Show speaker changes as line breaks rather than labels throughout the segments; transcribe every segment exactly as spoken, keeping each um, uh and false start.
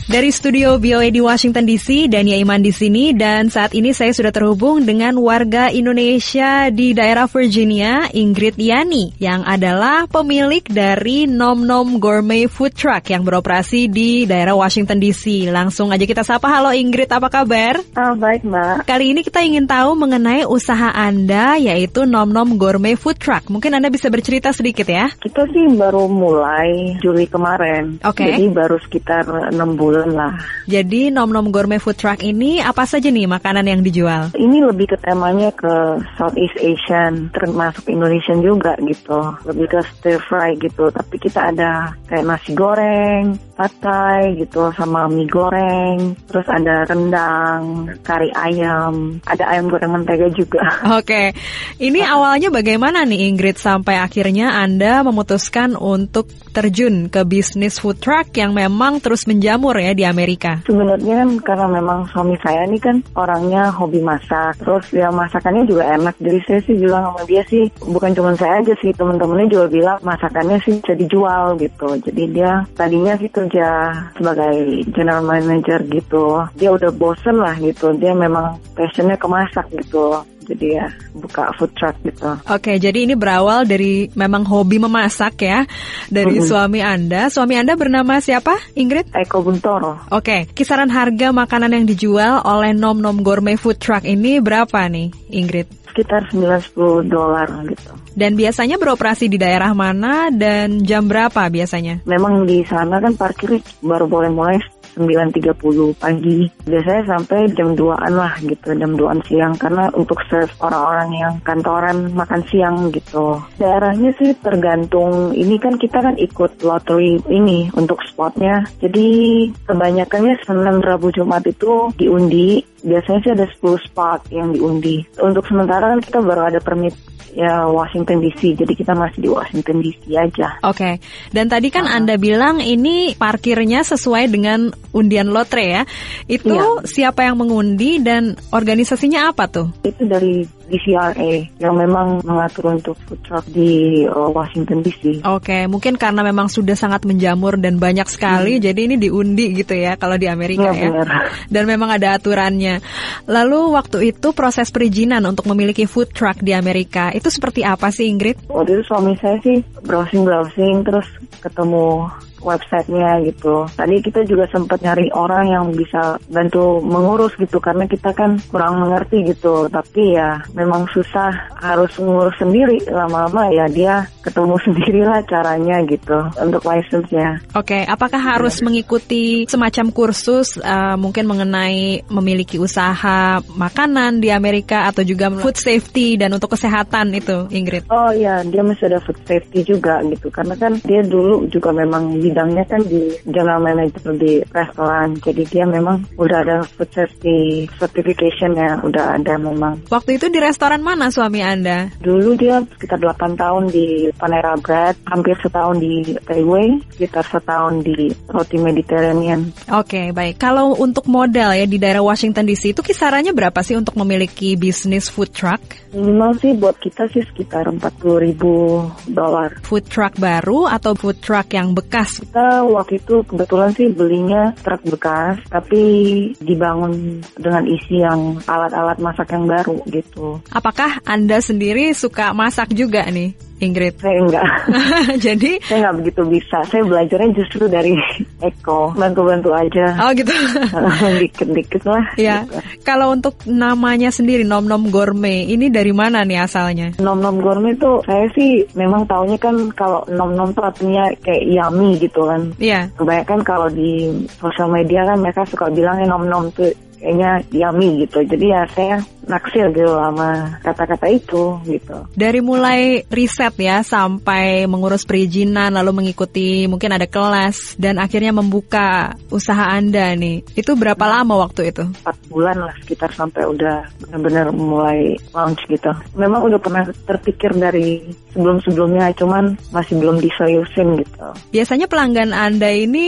Dari studio V O A di Washington D C, Dania Iman di sini, dan saat ini saya sudah terhubung dengan warga Indonesia di daerah Virginia, Ingrid Yani, yang adalah pemilik dari Nom Nom Gourmet Food Truck yang beroperasi di daerah Washington D C. Langsung aja kita sapa. Halo Ingrid, apa kabar?
Oh, baik Mbak.
Kali ini kita ingin tahu mengenai usaha Anda, yaitu Nom Nom Gourmet Food Truck. Mungkin Anda bisa bercerita sedikit ya?
Kita sih baru mulai Juli kemarin.
Oke. Okay.
Jadi baru sekitar enam bulan lah.
Jadi Nom Nom Gourmet Food Truck ini apa saja nih makanan yang dijual?
Ini lebih ke temanya ke Southeast Asian, termasuk Indonesian juga gitu. Lebih ke stir fry gitu. Tapi kita ada kayak nasi goreng, pad thai gitu, sama mie goreng. Terus ada rendang, kari ayam, ada ayam goreng mentega juga.
Oke, ini awalnya bagaimana nih Ingrid sampai akhirnya Anda memutuskan untuk terjun ke bisnis food truck yang memang terus menjamur ya di Amerika?
Sebenarnya kan karena memang suami saya ini kan orangnya hobi masak, terus ya masakannya juga enak. Jadi saya sih bilang sama dia sih, bukan cuma saya aja sih, teman-temannya juga bilang masakannya sih bisa dijual gitu. Jadi dia tadinya sih kerja sebagai general manager gitu. Dia udah bosen lah gitu, dia memang passionnya ke masak gitu. Jadi ya buka food truck gitu.
Oke, jadi ini berawal dari memang hobi memasak ya dari mm-hmm. suami Anda. Suami Anda bernama siapa, Ingrid?
Eko Buntoro.
Oke, kisaran harga makanan yang dijual oleh Nom Nom Gourmet Food Truck ini berapa nih, Ingrid?
Sekitar sembilan puluh dolar gitu.
Dan biasanya beroperasi di daerah mana dan jam berapa biasanya?
Memang di sana kan parkir baru boleh mulai sembilan tiga puluh pagi. Biasanya sampai jam duaan lah gitu, jam duaan siang. Karena untuk serve orang-orang yang kantoran makan siang gitu. Daerahnya sih tergantung, ini kan kita kan ikut lottery ini untuk spotnya. Jadi kebanyakannya Senin, Rabu, Jumat itu diundi. Biasanya sih ada sepuluh spot yang diundi. Untuk sementara kan kita baru ada permit ya Washington D C, jadi kita masih di Washington D C aja.
Oke, okay. Dan tadi kan uh-huh. Anda bilang ini parkirnya sesuai dengan undian lotre ya. Itu iya. Siapa yang mengundi dan organisasinya apa tuh? Itu
dari D C R A yang memang mengatur untuk food truck di uh, Washington D C.
Oke, okay. Mungkin karena memang sudah sangat menjamur dan banyak sekali, hmm. jadi ini diundi gitu ya kalau di Amerika ya. ya. Dan memang ada aturannya. Lalu waktu itu proses perizinan untuk memiliki food truck di Amerika itu seperti apa sih, Ingrid?
Waktu itu suami saya sih browsing-browsing terus ketemu websitenya gitu. Tadi kita juga sempat nyari orang yang bisa bantu mengurus gitu karena kita kan kurang mengerti gitu. Tapi ya memang susah, harus ngurus sendiri. Lama-lama ya dia ketemu sendirilah caranya gitu untuk license-nya.
Oke, okay. Apakah harus ya. mengikuti semacam kursus uh, mungkin mengenai memiliki usaha makanan di Amerika atau juga food safety dan untuk kesehatan itu, Ingrid?
Oh iya, dia masih ada food safety juga gitu. Karena kan dia dulu juga memang bidangnya kan di general manager di restoran, jadi dia memang udah ada food safety certification ya, udah ada memang.
Waktu itu di restoran mana suami Anda?
Dulu dia sekitar delapan tahun di Panera Bread, hampir setahun di Takeaway, sekitar setahun di Roti Mediterranean.
Oke, okay, baik. Kalau untuk modal ya di daerah Washington D C itu kisarannya berapa sih untuk memiliki bisnis food truck?
Minimal sih buat kita sih sekitar empat puluh ribu dolar.
Food truck baru atau food truck yang bekas?
Kita waktu itu kebetulan sih belinya truk bekas, tapi dibangun dengan isi yang alat-alat masak yang baru gitu.
Apakah Anda sendiri suka masak juga nih, Ingrid?
Saya enggak.
Jadi?
Saya enggak begitu bisa. Saya belajarnya justru dari Eko, bantu-bantu aja.
Oh gitu.
Dikit-dikit lah.
Ya.
Gitu.
Kalau untuk namanya sendiri, Nom Nom Gourmet, ini dari mana nih asalnya?
Nom Nom Gourmet itu saya sih memang taunya kan kalau Nom Nom itu artinya kayak yummy gitu kan.
Iya.
Kebanyakan kalau di sosial media kan mereka suka bilangnya Nom Nom tuh kayaknya yummy gitu. Jadi ya saya naksir gitu sama kata-kata itu gitu.
Dari mulai riset ya sampai mengurus perizinan, lalu mengikuti mungkin ada kelas dan akhirnya membuka usaha Anda nih. Itu berapa lama waktu itu?
empat bulan lah sekitar sampai udah benar-benar mulai launch gitu. Memang udah pernah terpikir dari sebelum-sebelumnya, cuman masih belum diseriusin gitu.
Biasanya pelanggan Anda ini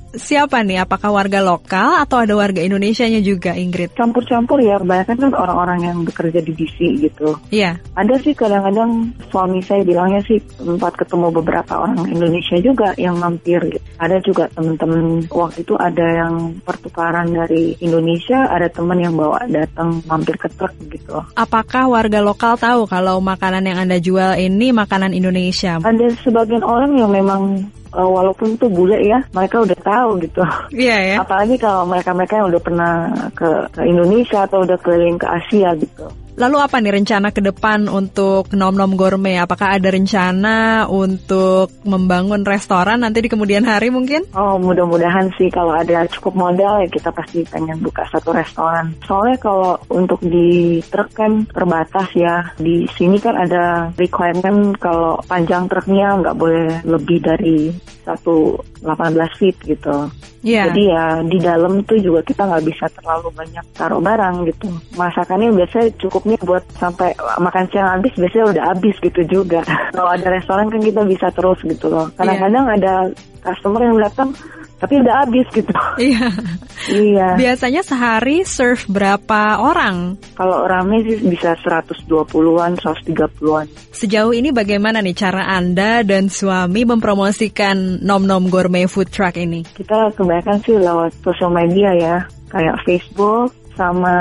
siapa nih? Apakah warga lokal atau ada warga Indonesianya juga, Ingrid?
Campur-campur ya, kebanyakan kan orang-orang yang bekerja di D C gitu.
Iya.
Ada sih kadang-kadang suami saya bilangnya sih sempat ketemu beberapa orang Indonesia juga yang mampir gitu. Ada juga teman-teman waktu itu ada yang pertukaran dari Indonesia, ada teman yang bawa datang mampir ke truk gitu.
Apakah warga lokal tahu kalau makanan yang Anda jual ini makanan Indonesia?
Ada sebagian orang yang memang uh, walaupun itu bule ya, mereka udah tahu gitu.
Iya ya.
Apalagi kalau mereka-mereka yang udah pernah ke, ke Indonesia atau udah keliling ke Asia gitu.
Lalu apa nih rencana ke depan untuk Nom Nom Gourmet? Apakah ada rencana untuk membangun restoran nanti di kemudian hari mungkin?
Oh, mudah-mudahan sih kalau ada cukup modal ya kita pasti pengen buka satu restoran. Soalnya kalau untuk di truk kan terbatas ya. Di sini kan ada requirement kalau panjang truknya nggak boleh lebih dari seratus delapan belas feet gitu.
Yeah.
Jadi ya di dalam tuh juga kita nggak bisa terlalu banyak taruh barang gitu. Masakannya biasanya cukupnya buat sampai makan siang habis, biasanya udah habis gitu juga. Kalau ada restoran kan kita bisa terus gitu loh. Kadang-kadang yeah. ada customer yang datang tapi udah habis gitu.
Iya.
Iya.
Biasanya sehari serve berapa orang?
Kalau rame sih bisa seratus dua puluhan, seratus tiga puluhan.
Sejauh ini bagaimana nih cara Anda dan suami mempromosikan Nom Nom Gourmet Food Truck ini?
Kita kebanyakan sih lewat sosial media ya, kayak Facebook sama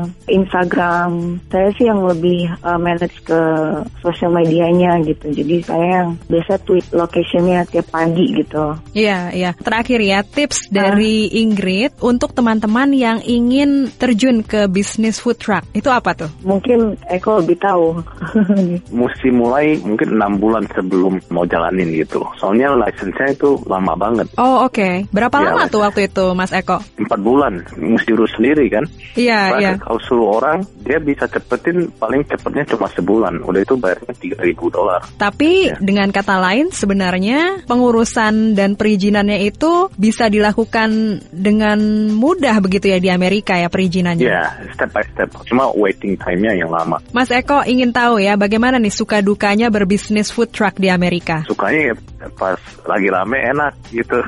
Instagram. Saya sih yang lebih uh, manage ke sosial medianya gitu. Jadi saya yang biasa tweet location-nya tiap pagi gitu.
Iya, iya. Terakhir ya, tips dari uh, Ingrid untuk teman-teman yang ingin terjun ke bisnis food truck. Itu apa tuh?
Mungkin Eko lebih tahu.
Mesti mulai mungkin enam bulan sebelum mau jalanin gitu. Soalnya license-nya itu lama banget.
Oh, oke. Okay. Berapa ya, lama tuh waktu itu, Mas Eko?
Empat bulan. Mesti urus sendiri kan.
Iya, iya.
Kalau suruh orang, dia bisa cepetin paling cepetnya cuma sebulan. Udah itu bayarnya tiga ribu dolar.
Tapi
ya.
Dengan kata lain, sebenarnya pengurusan dan perizinannya itu bisa dilakukan dengan mudah begitu ya di Amerika ya perizinannya?
Ya, step by step. Cuma waiting time-nya yang lama.
Mas Eko ingin tahu ya, bagaimana nih suka dukanya berbisnis food truck di Amerika?
Sukanya ya pas lagi rame enak gitu.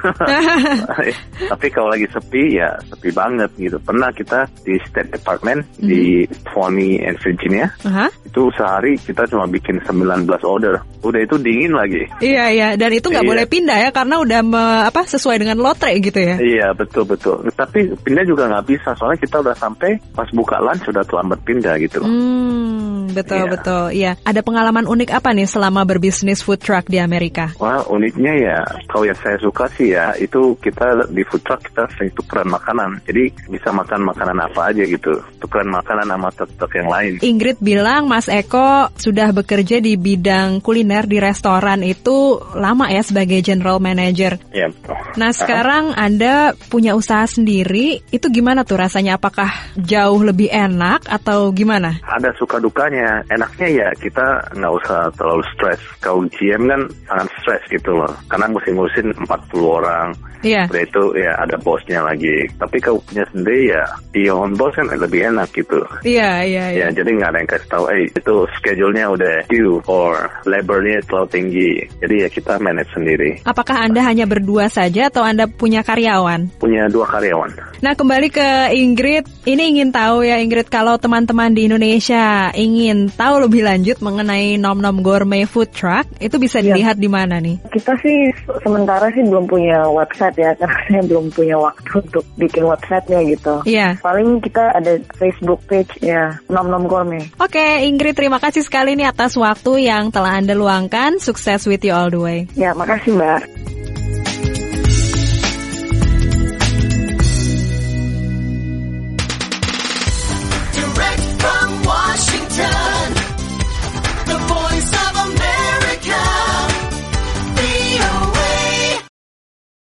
Tapi kalau lagi sepi ya sepi banget gitu. Pernah kita di State Department mm-hmm. di Pawnee and Virginia. Uh-huh. Itu sehari kita cuma bikin sembilan belas order. Udah itu dingin lagi.
Iya iya, dan itu nggak iya. boleh pindah ya karena udah me, apa sesuai dengan lotre gitu ya.
Iya betul betul. Tapi pindah juga nggak bisa soalnya kita udah sampai pas buka lunch sudah terlambat pindah gitu.
Hmm, betul iya. betul. Iya. Ada pengalaman unik apa nih selama berbisnis food truck di Amerika?
Wah uniknya ya kalau yang saya suka sih ya itu kita di food truck kita sering tukeran makanan. Jadi bisa makan makanan apa aja gitu. Tukeran makanan sama truk-truk yang lain.
Ingrid bilang Mas Eko sudah bekerja di bidang kuliner di restoran itu lama ya sebagai general manager.
Iya betul.
Nah sekarang Anda punya usaha sendiri, itu gimana tuh rasanya? Apakah jauh lebih enak atau gimana?
Ada suka dukanya. Enaknya ya kita nggak usah terlalu stres. Kalau G M kan sangat stres gitu loh. Karena mesti ngurusin empat puluh orang. Iya. Setelah itu ya ada bosnya lagi. Tapi kalau punya sendiri ya di on boss kan lebih enak gitu.
Iya, iya, iya.
Ya, jadi nggak ada yang kasih tahu, eh itu schedule-nya udah due or labor-nya terlalu tinggi. Jadi ya kita manage sendiri.
Apakah Anda hanya berdua saja atau Anda punya karyawan?
Punya dua karyawan.
Nah, kembali ke Ingrid. Ini ingin tahu ya Ingrid, kalau teman-teman di Indonesia ingin tahu lebih lanjut mengenai Nom Nom Gourmet Food Truck, itu bisa dilihat ya. Di mana nih?
Kita sih sementara sih belum punya website ya, karena saya belum punya waktu untuk bikin website-nya gitu.
Iya.
Paling kita ada Facebook page ya, Nom Nom Gourmet.
Oke, Ingrid, terima kasih sekali nih atas waktu yang telah Anda luangkan. Sukses with you all the way.
Ya, makasih Mbak.